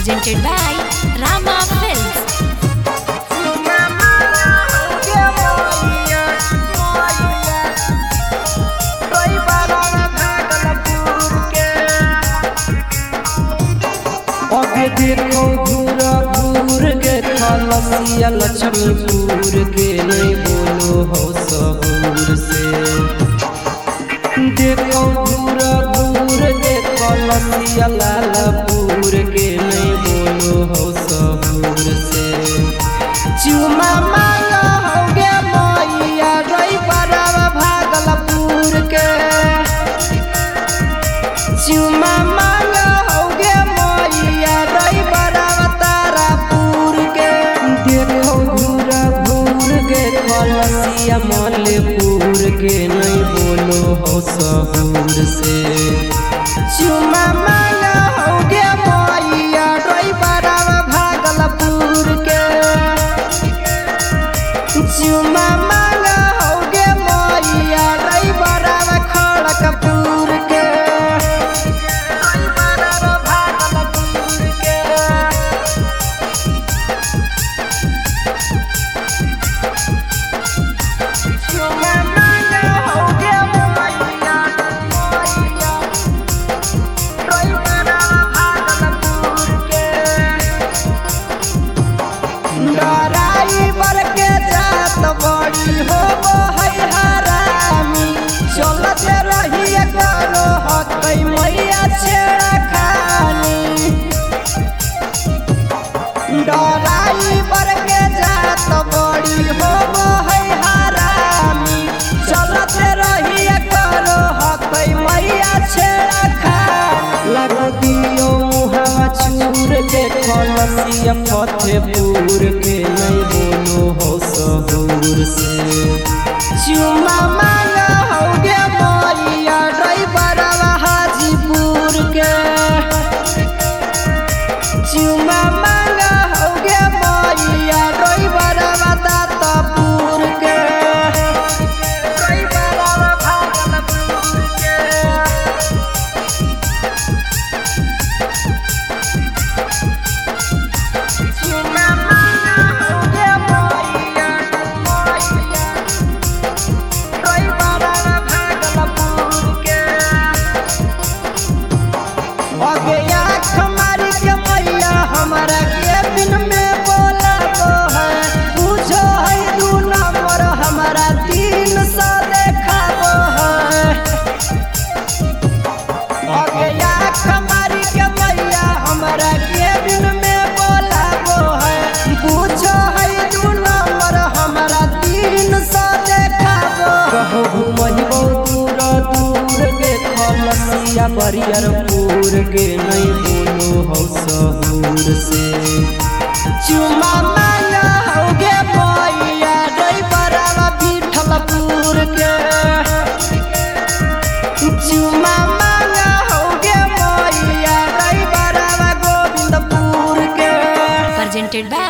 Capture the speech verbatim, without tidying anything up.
presented by Rama Films. देखो घूरा घूर के खलसिया लक्ष्मीपुर के नहीं बोलो हो सहूर से। देखो घूरा घूर के खलसिया लालपुर के नहीं बोलो हो सहूर से। चुमा मांगा हो गे मैया रही बरावा भागलपुर के। चुमा मांगा हो गे मैया रही बरावा तारापुर के। देखो घूरा घूर के खलसिया मलेपुर के नहीं बोलो हो सहूर से। चुमा मांगा हो गे मैया रही बरावा भागलपुर के। चुमा मांगा हो गे मैया रही बरावा खड़गपुर के। बड़ी हो है हरामी चलत रही करो हकई मैया छेड़ा खानी। डराई बर के जात बड़ी हो है हरामी चलत रही करो हकई मैया छेड़ा खानी। लग दियो मुहावा चूर के खलसिया फतेहपुर के नहीं बोलो हो सहूर से। चुमा मांगा हो गे मैया रही बरावा हाजीपुर के। चुमा मांगा हो गे मैया रही बरावा दातापुर के। रही बरावा भागलपुर के। बरियरपुर के नहीं बोलो हो सहूर से। चुमा मांगा हो गे मैया रही बरावा विठलपुर के। चुमा मांगा हो गे मैया रही बरावा गोविंदपुर के। Presented by